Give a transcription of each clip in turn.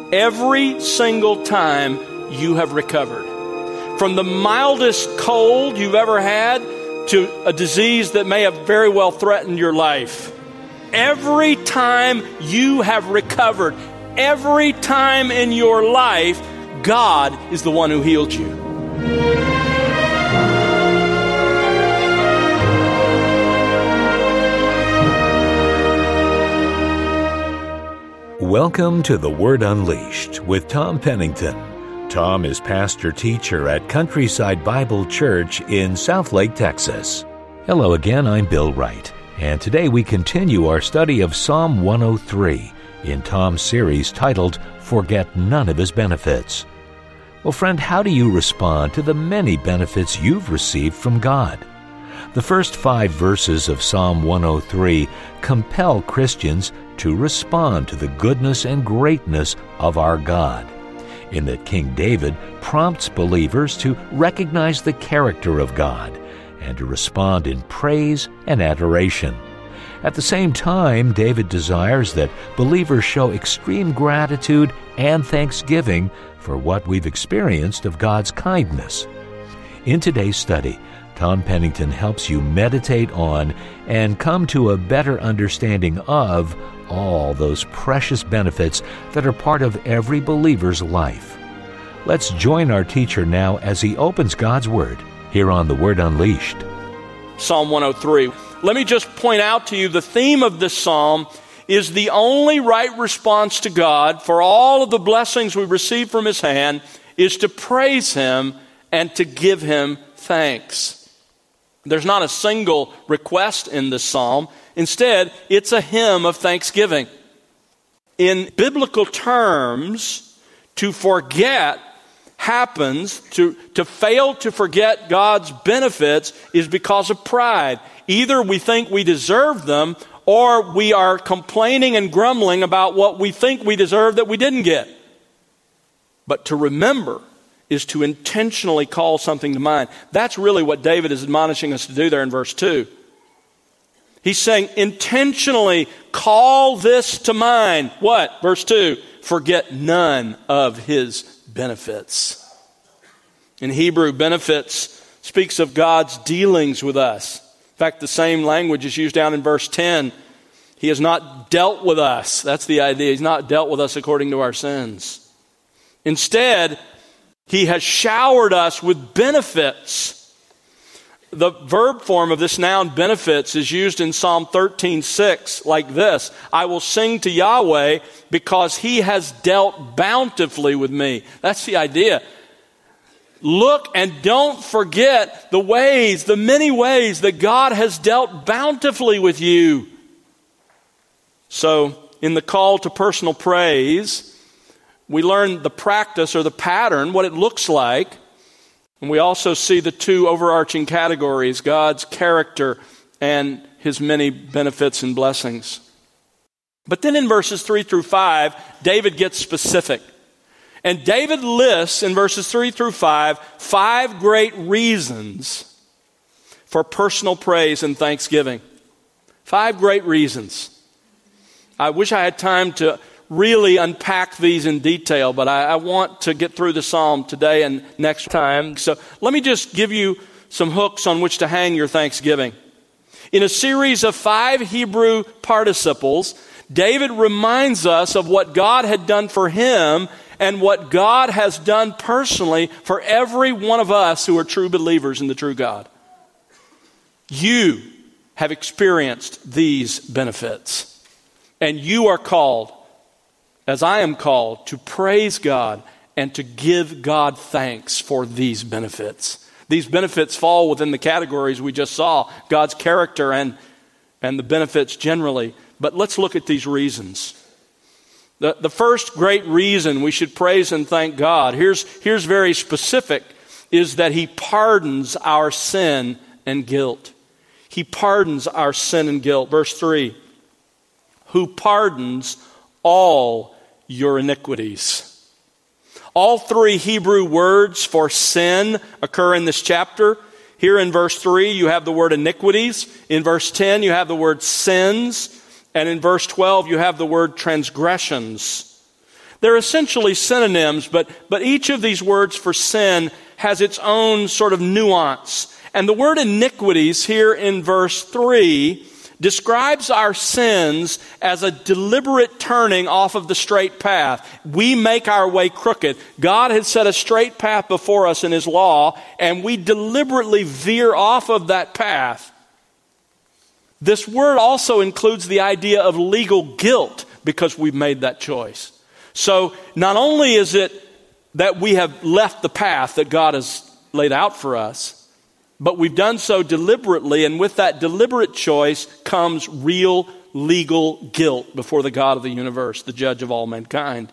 every single time you have recovered. From the mildest cold you've ever had to a disease that may have very well threatened your life. Every time you have recovered, every time in your life, God is the one who healed you. Welcome to The Word Unleashed with Tom Pennington. Tom is pastor-teacher at Countryside Bible Church in Southlake, Texas. Hello again, I'm Bill Wright, and today we continue our study of Psalm 103 in Tom's series titled, Forget None of His Benefits. Well, friend, how do you respond to the many benefits you've received from God? The first 5 verses of Psalm 103 compel Christians to respond to the goodness and greatness of our God, in that King David prompts believers to recognize the character of God and to respond in praise and adoration. At the same time, David desires that believers show extreme gratitude and thanksgiving for what we've experienced of God's kindness. In today's study, Tom Pennington helps you meditate on and come to a better understanding of all those precious benefits that are part of every believer's life. Let's join our teacher now as he opens God's Word here on The Word Unleashed. Psalm 103. Let me just point out to you the theme of this psalm is the only right response to God for all of the blessings we receive from His hand is to praise Him and to give Him thanks. There's not a single request in this psalm. Instead, it's a hymn of thanksgiving. In biblical terms, to forget happens, to fail to forget God's benefits is because of pride. Either we think we deserve them, or we are complaining and grumbling about what we think we deserve that we didn't get. But to remember is to intentionally call something to mind. That's really what David is admonishing us to do there in verse 2. He's saying, intentionally call this to mind. What? Verse 2, forget none of His benefits. In Hebrew, benefits speaks of God's dealings with us. In fact, the same language is used down in verse 10. He has not dealt with us. That's the idea. He's not dealt with us according to our sins. Instead, He has showered us with benefits. The verb form of this noun benefits is used in Psalm 13:6 like this: I will sing to Yahweh because He has dealt bountifully with me. That's the idea. Look and don't forget the many ways that God has dealt bountifully with you. So, in the call to personal praise, we learn the practice or the pattern, what it looks like. And we also see the 2 overarching categories, God's character and His many benefits and blessings. But then in verses 3 through 5, David gets specific. And David lists in verses 3 through 5 great reasons for personal praise and thanksgiving. 5 great reasons. I wish I had time to really unpack these in detail, but I want to get through the psalm today and next time. So let me just give you some hooks on which to hang your thanksgiving. In a series of 5 Hebrew participles, David reminds us of what God had done for him and what God has done personally for every one of us who are true believers in the true God. You have experienced these benefits, and you are called, as I am called, to praise God and to give God thanks for these benefits. These benefits fall within the categories we just saw, God's character and the benefits generally. But let's look at these reasons. The first great reason we should praise and thank God, here's very specific, is that He pardons our sin and guilt. He pardons our sin and guilt. Verse 3, who pardons all your iniquities. All 3 Hebrew words for sin occur in this chapter. Here in verse 3, you have the word iniquities. In verse 10, you have the word sins. And in verse 12, you have the word transgressions. They're essentially synonyms, but each of these words for sin has its own sort of nuance. And the word iniquities here in verse 3 describes our sins as a deliberate turning off of the straight path. We make our way crooked. God has set a straight path before us in His law, and we deliberately veer off of that path. This word also includes the idea of legal guilt because we've made that choice. So not only is it that we have left the path that God has laid out for us, but we've done so deliberately, and with that deliberate choice comes real legal guilt before the God of the universe, the judge of all mankind.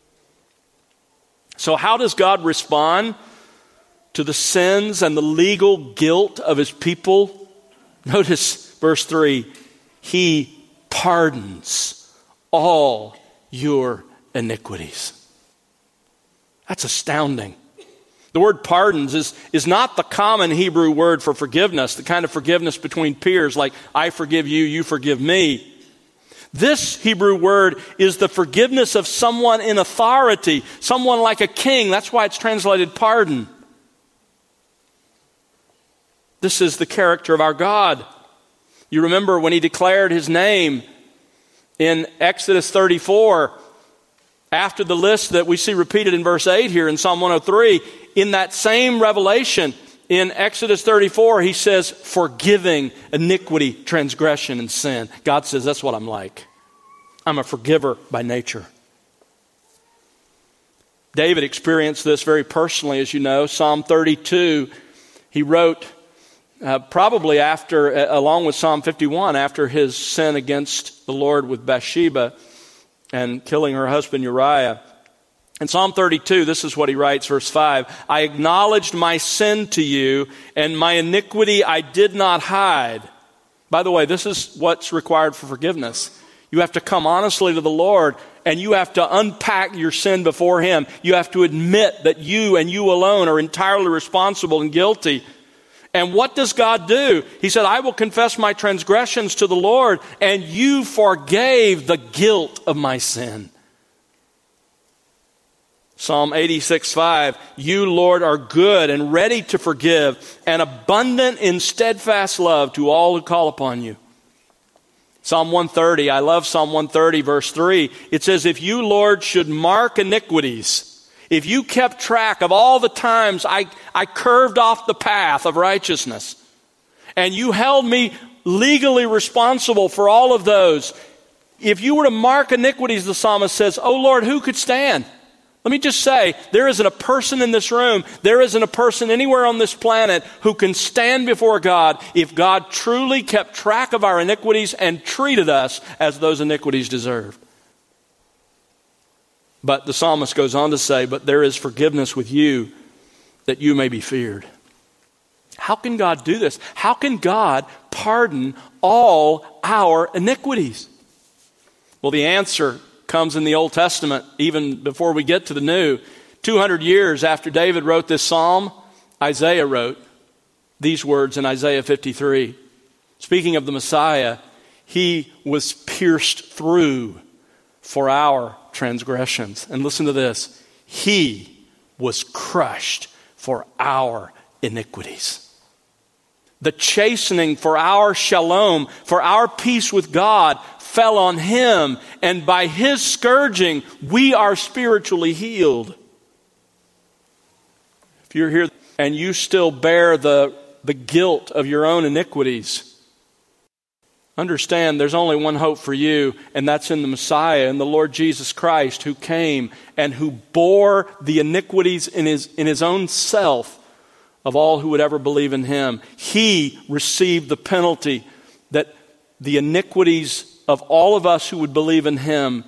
So how does God respond to the sins and the legal guilt of His people? Notice verse 3, He pardons all your iniquities. That's astounding. The word pardons is not the common Hebrew word for forgiveness, the kind of forgiveness between peers like I forgive you, you forgive me. This Hebrew word is the forgiveness of someone in authority, someone like a king. That's why it's translated pardon. This is the character of our God. You remember when He declared His name in Exodus 34, after the list that we see repeated in verse 8 here in Psalm 103, in that same revelation in Exodus 34, He says, forgiving iniquity, transgression, and sin. God says, that's what I'm like. I'm a forgiver by nature. David experienced this very personally, as you know. Psalm 32, he wrote probably after, along with Psalm 51, after his sin against the Lord with Bathsheba and killing her husband Uriah. In Psalm 32, this is what he writes, verse 5, I acknowledged my sin to you, and my iniquity I did not hide. By the way, this is what's required for forgiveness. You have to come honestly to the Lord, and you have to unpack your sin before Him. You have to admit that you and you alone are entirely responsible and guilty. And what does God do? He said, I will confess my transgressions to the Lord, and you forgave the guilt of my sin. Psalm 86:5, you, Lord, are good and ready to forgive and abundant in steadfast love to all who call upon you. Psalm 130, I love Psalm 130, verse 3. It says, if you, Lord, should mark iniquities, if you kept track of all the times I curved off the path of righteousness, and you held me legally responsible for all of those, if you were to mark iniquities, the psalmist says, oh Lord, who could stand? Let me just say, there isn't a person in this room, there isn't a person anywhere on this planet who can stand before God if God truly kept track of our iniquities and treated us as those iniquities deserved. But the psalmist goes on to say, but there is forgiveness with you that you may be feared. How can God do this? How can God pardon all our iniquities? Well, the answer comes in the Old Testament, even before we get to the New. 200 years after David wrote this psalm, Isaiah wrote these words in Isaiah 53. Speaking of the Messiah, He was pierced through for our transgressions. And listen to this. He was crushed for our iniquities. The chastening for our shalom, for our peace with God, fell on Him, and by His scourging, we are spiritually healed. If you're here and you still bear the guilt of your own iniquities, understand there's only one hope for you, and that's in the Messiah, in the Lord Jesus Christ, who came and who bore the iniquities in his own self of all who would ever believe in Him. He received the penalty that the iniquities of all of us who would believe in Him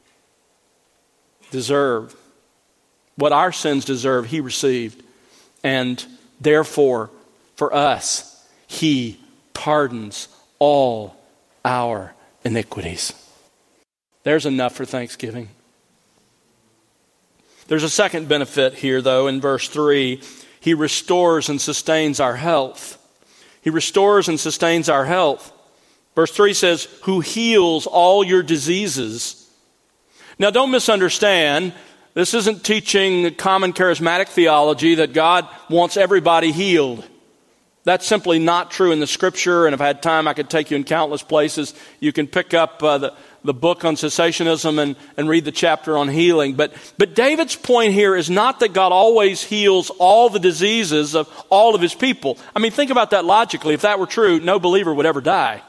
deserve. What our sins deserve, He received. And therefore, for us, He pardons all our iniquities. There's enough for Thanksgiving. There's a second benefit here, though, in verse 3. He restores and sustains our health. He restores and sustains our health. Verse 3 says, who heals all your diseases. Now, don't misunderstand. This isn't teaching common charismatic theology that God wants everybody healed. That's simply not true in the Scripture, and if I had time, I could take you in countless places. You can pick up the book on cessationism and read the chapter on healing. But David's point here is not that God always heals all the diseases of all of his people. I mean, think about that logically. If that were true, no believer would ever die.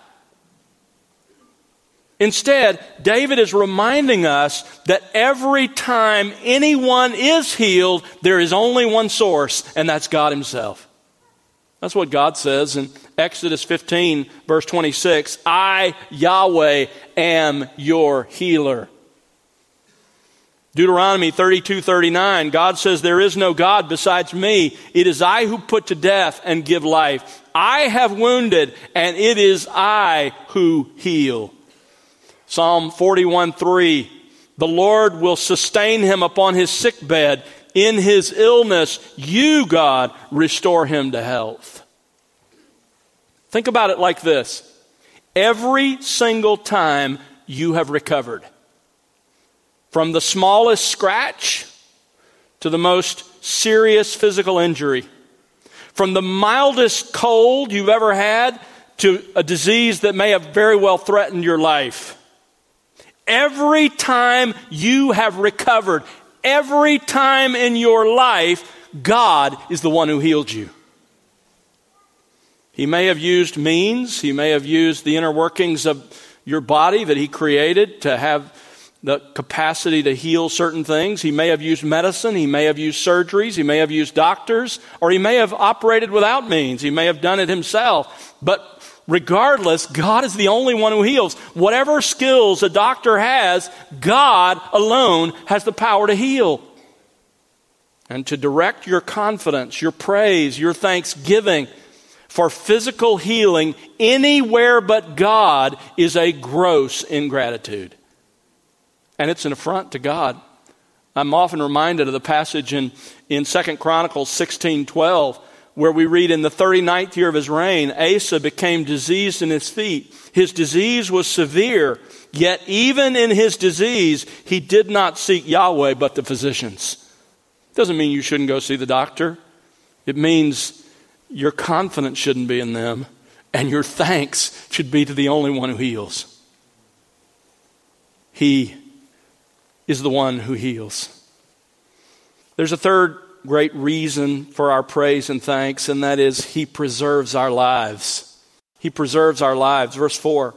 Instead, David is reminding us that every time anyone is healed, there is only one source, and that's God himself. That's what God says in Exodus 15, verse 26. I, Yahweh, am your healer. Deuteronomy 32:39, God says, there is no God besides me. It is I who put to death and give life. I have wounded, and it is I who heal. Psalm 41:3, the Lord will sustain him upon his sick bed. In his illness, you, God, restore him to health. Think about it like this. Every single time you have recovered, from the smallest scratch to the most serious physical injury, from the mildest cold you've ever had to a disease that may have very well threatened your life. Every time you have recovered, every time in your life, God is the one who healed you. He may have used means, he may have used the inner workings of your body that he created to have the capacity to heal certain things. He may have used medicine, he may have used surgeries, he may have used doctors, or he may have operated without means. He may have done it himself. But regardless, God is the only one who heals. Whatever skills a doctor has, God alone has the power to heal. And to direct your confidence, your praise, your thanksgiving for physical healing anywhere but God is a gross ingratitude. And it's an affront to God. I'm often reminded of the passage in 2 Chronicles 16:12, where we read, in the 39th year of his reign, Asa became diseased in his feet. His disease was severe, yet even in his disease, he did not seek Yahweh but the physicians. Doesn't mean you shouldn't go see the doctor. It means your confidence shouldn't be in them, and your thanks should be to the only one who heals. He is the one who heals. There's a third great reason for our praise and thanks, and that is he preserves our lives. He preserves our lives. Verse 4,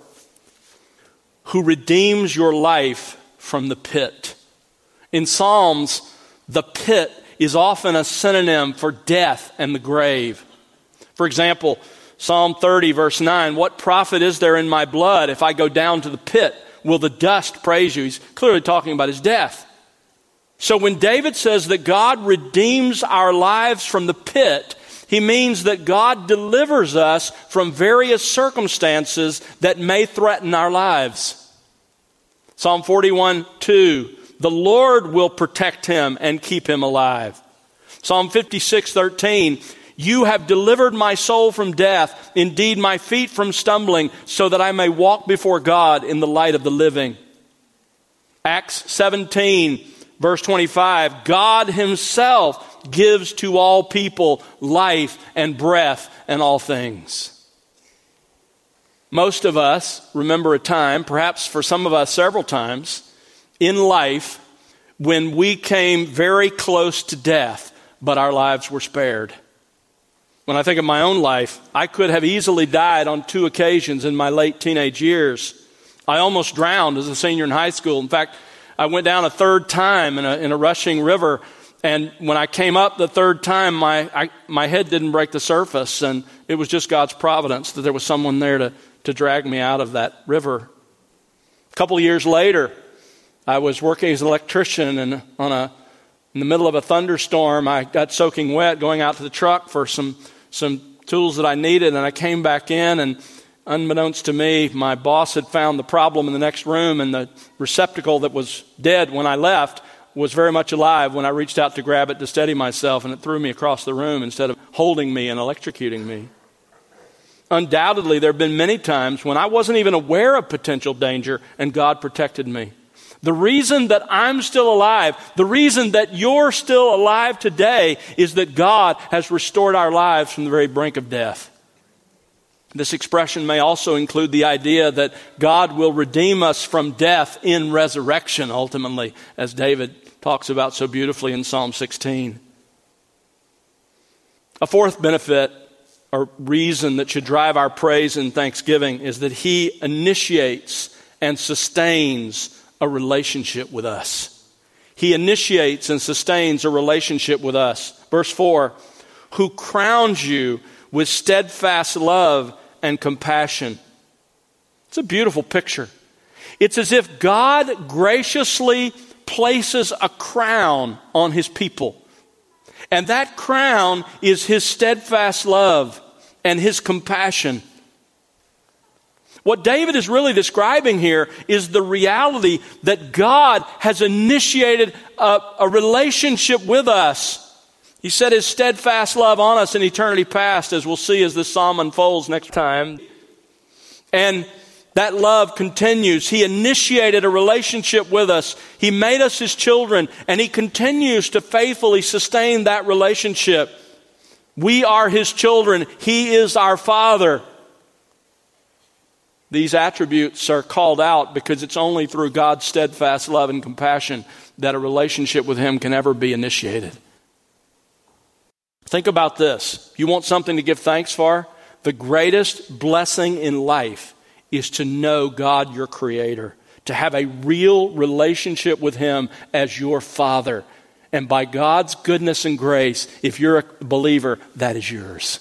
who redeems your life from the pit. In Psalms, the pit is often a synonym for death and the grave. For example, Psalm 30, verse 9, what profit is there in my blood if I go down to the pit? Will the dust praise you? He's clearly talking about his death. So when David says that God redeems our lives from the pit, he means that God delivers us from various circumstances that may threaten our lives. Psalm 41:2, the Lord will protect him and keep him alive. Psalm 56:13, you have delivered my soul from death, indeed my feet from stumbling, so that I may walk before God in the light of the living. Acts 17, verse 25, God himself gives to all people life and breath and all things. Most of us remember a time, perhaps for some of us several times, in life when we came very close to death, but our lives were spared. When I think of my own life, I could have easily died on 2 occasions in my late teenage years. I almost drowned as a senior in high school. In fact, I went down a third time in a rushing river, and when I came up the third time, my head didn't break the surface, and it was just God's providence that there was someone there to drag me out of that river. A couple of years later, I was working as an electrician, and in the middle of a thunderstorm, I got soaking wet going out to the truck for some tools that I needed, and I came back in, and unbeknownst to me, my boss had found the problem in the next room, and the receptacle that was dead when I left was very much alive when I reached out to grab it to steady myself, and it threw me across the room instead of holding me and electrocuting me. Undoubtedly, there have been many times when I wasn't even aware of potential danger, and God protected me. The reason that I'm still alive, the reason that you're still alive today is that God has restored our lives from the very brink of death. This expression may also include the idea that God will redeem us from death in resurrection, ultimately, as David talks about so beautifully in Psalm 16. A fourth benefit or reason that should drive our praise and thanksgiving is that He initiates and sustains a relationship with us. He initiates and sustains a relationship with us. Verse 4, who crowns you with steadfast love and compassion. It's a beautiful picture. It's as if God graciously places a crown on His people. And that crown is His steadfast love and His compassion. What David is really describing here is the reality that God has initiated a relationship with us. He set His steadfast love on us in eternity past, as we'll see as this psalm unfolds next time. And that love continues. He initiated a relationship with us. He made us His children, and He continues to faithfully sustain that relationship. We are His children. He is our Father. These attributes are called out because it's only through God's steadfast love and compassion that a relationship with Him can ever be initiated. Think about this. You want something to give thanks for? The greatest blessing in life is to know God, your Creator, to have a real relationship with Him as your Father. And by God's goodness and grace, if you're a believer, that is yours.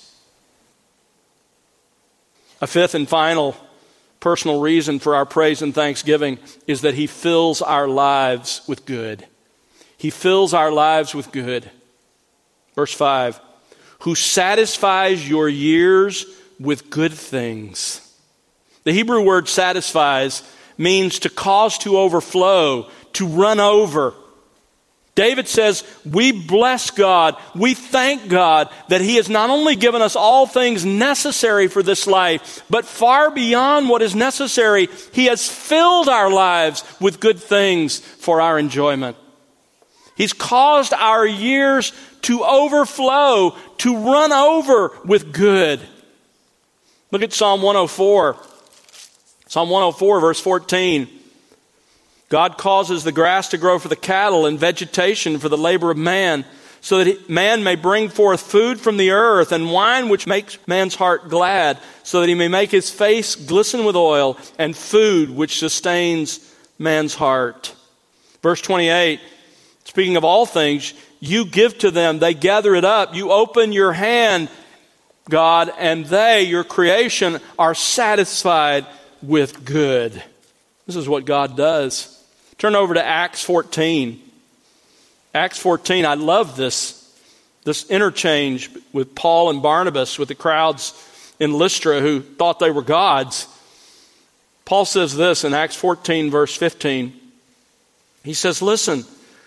A fifth and final personal reason for our praise and thanksgiving is that He fills our lives with good. He fills our lives with good. Verse 5, who satisfies your years with good things. The Hebrew word satisfies means to cause to overflow, to run over. David says, we bless God, we thank God that He has not only given us all things necessary for this life, but far beyond what is necessary, He has filled our lives with good things for our enjoyment. He's caused our years to overflow, to run over with good. Look at Psalm 104. Psalm 104, verse 14. God causes the grass to grow for the cattle and vegetation for the labor of man, so that man may bring forth food from the earth and wine which makes man's heart glad, so that he may make his face glisten with oil and food which sustains man's heart. Verse 28, speaking of all things, you give to them, they gather it up. You open your hand, God, and they, your creation, are satisfied with good. This is what God does. Turn over to Acts 14. Acts 14, I love this interchange with Paul and Barnabas, with the crowds in Lystra who thought they were gods. Paul says this in Acts 14, verse 15. He says, listen,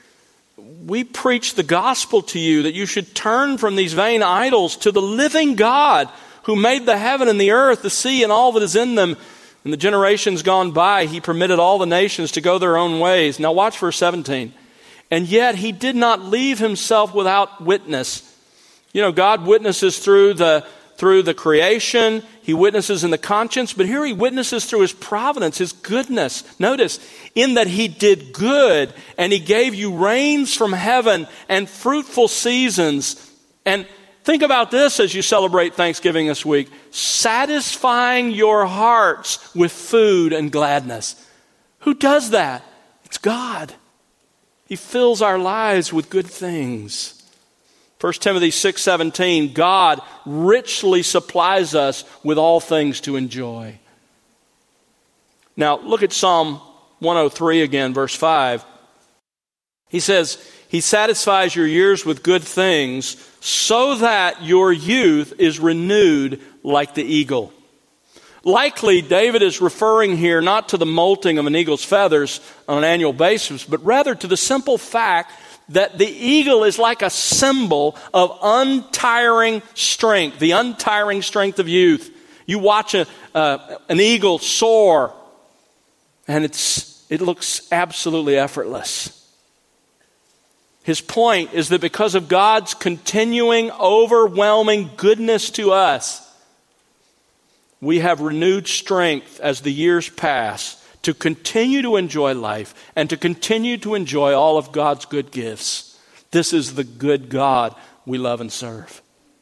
we preach the gospel to you that you should turn from these vain idols to the living God who made the heaven and the earth, the sea, and all that is in them. In the generations gone by, He permitted all the nations to go their own ways. Now watch verse 17. And yet He did not leave Himself without witness. You know, God witnesses through the creation. He witnesses in the conscience. But here He witnesses through His providence, His goodness. Notice, in that He did good, and He gave you rains from heaven and fruitful seasons. And think about this as you celebrate Thanksgiving this week. Satisfying your hearts with food and gladness. Who does that? It's God. He fills our lives with good things. 1 Timothy 6:17, God richly supplies us with all things to enjoy. Now look at Psalm 103 again, verse 5. He says, He satisfies your years with good things, so that your youth is renewed like the eagle. Likely, David is referring here not to the molting of an eagle's feathers on an annual basis, but rather to the simple fact that the eagle is like a symbol of untiring strength, the untiring strength of youth. You watch an eagle soar, and it's it looks absolutely effortless. His point is that because of God's continuing, overwhelming goodness to us, we have renewed strength as the years pass to continue to enjoy life and to continue to enjoy all of God's good gifts. This is the good God we love and serve.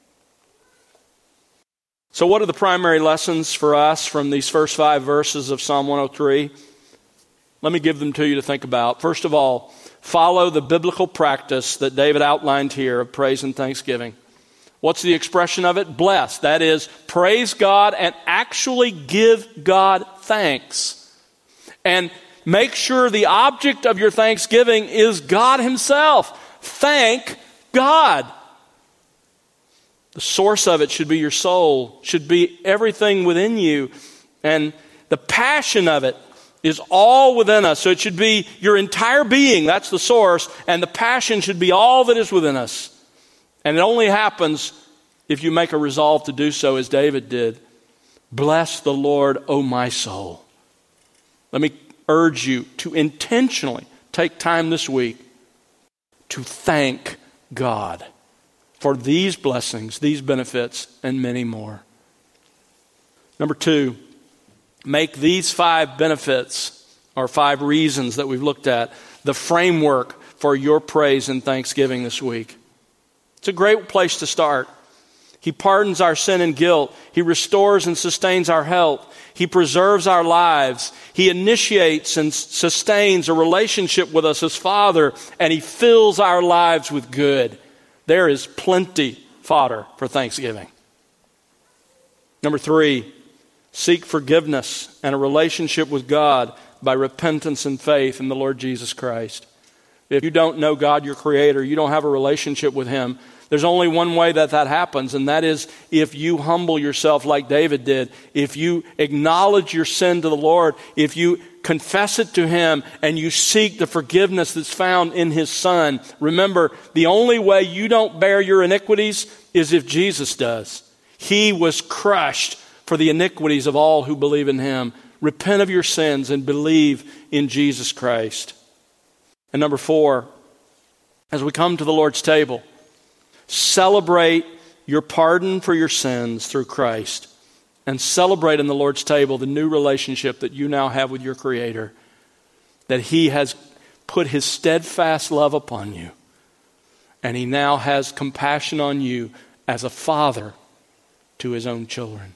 So what are the primary lessons for us from these first 5 verses of Psalm 103? Let me give them to you to think about. First of all, follow the biblical practice that David outlined here of praise and thanksgiving. What's the expression of it? Bless. That is, praise God and actually give God thanks. And make sure the object of your thanksgiving is God Himself. Thank God. The source of it should be your soul, should be everything within you. And the passion of it is all within us. So it should be your entire being. That's the source. And the passion should be all that is within us. And it only happens if you make a resolve to do so as David did. Bless the Lord, O my soul. Let me urge you to intentionally take time this week to thank God for these blessings, these benefits, and many more. Number 2, make these 5 benefits, or 5 reasons that we've looked at, the framework for your praise and thanksgiving this week. It's a great place to start. He pardons our sin and guilt. He restores and sustains our health. He preserves our lives. He initiates and sustains a relationship with us as Father, and He fills our lives with good. There is plenty fodder for thanksgiving. Number 3, seek forgiveness and a relationship with God by repentance and faith in the Lord Jesus Christ. If you don't know God, your Creator, you don't have a relationship with Him, there's only one way that happens, and that is if you humble yourself like David did, if you acknowledge your sin to the Lord, if you confess it to Him, and you seek the forgiveness that's found in His Son. Remember, the only way you don't bear your iniquities is if Jesus does. He was crushed for the iniquities of all who believe in Him. Repent of your sins and believe in Jesus Christ. And number 4, as we come to the Lord's table, celebrate your pardon for your sins through Christ, and celebrate in the Lord's table the new relationship that you now have with your Creator, that He has put His steadfast love upon you, and He now has compassion on you as a father to His own children.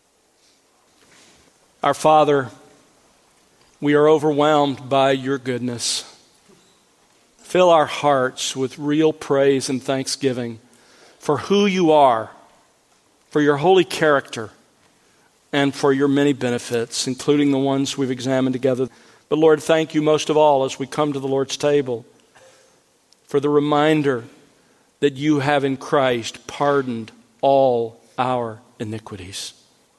Our Father, we are overwhelmed by your goodness. Fill our hearts with real praise and thanksgiving for who you are, for your holy character, and for your many benefits, including the ones we've examined together. But Lord, thank you most of all as we come to the Lord's table for the reminder that you have in Christ pardoned all our iniquities.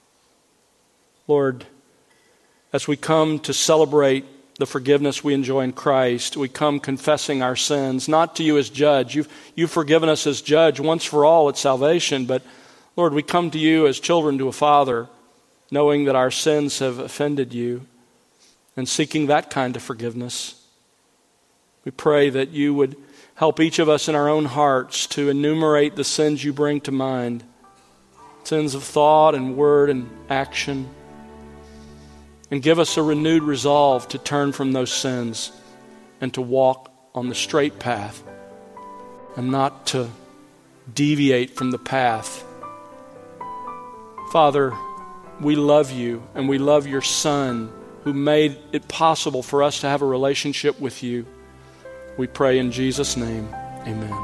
Lord, as we come to celebrate the forgiveness we enjoy in Christ, we come confessing our sins, not to you as judge. You've forgiven us as judge once for all at salvation, but Lord, we come to you as children to a Father, knowing that our sins have offended you and seeking that kind of forgiveness. We pray that you would help each of us in our own hearts to enumerate the sins you bring to mind, sins of thought and word and action, and give us a renewed resolve to turn from those sins and to walk on the straight path and not to deviate from the path. Father, we love you and we love your Son who made it possible for us to have a relationship with you. We pray in Jesus' name, amen.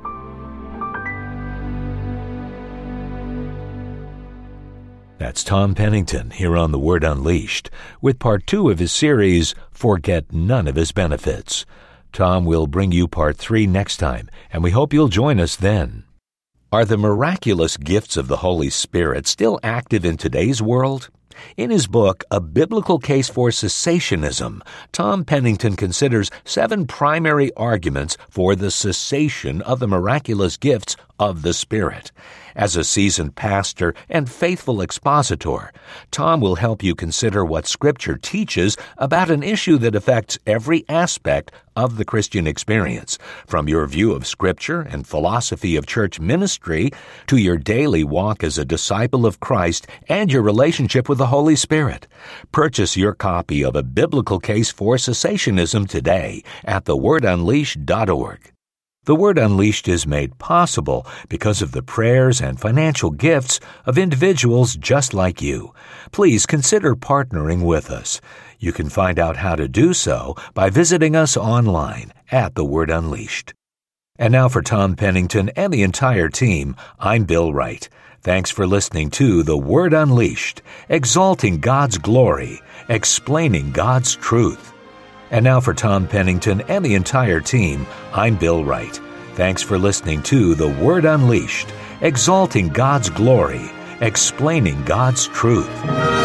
That's Tom Pennington here on The Word Unleashed with part 2 of his series, Forget None of His Benefits. Tom will bring you part 3 next time, and we hope you'll join us then. Are the miraculous gifts of the Holy Spirit still active in today's world? In his book, A Biblical Case for Cessationism, Tom Pennington considers 7 primary arguments for the cessation of the miraculous gifts of the Spirit. As a seasoned pastor and faithful expositor, Tom will help you consider what Scripture teaches about an issue that affects every aspect of the Christian experience, from your view of Scripture and philosophy of church ministry to your daily walk as a disciple of Christ and your relationship with the Holy Spirit. Purchase your copy of A Biblical Case for Cessationism today at thewordunleashed.org. The Word Unleashed is made possible because of the prayers and financial gifts of individuals just like you. Please consider partnering with us. You can find out how to do so by visiting us online at The Word Unleashed. And now for Tom Pennington and the entire team, I'm Bill Wright. Thanks for listening to The Word Unleashed, exalting God's glory, explaining God's truth. And now for Tom Pennington and the entire team, I'm Bill Wright. Thanks for listening to The Word Unleashed, exalting God's glory, explaining God's truth.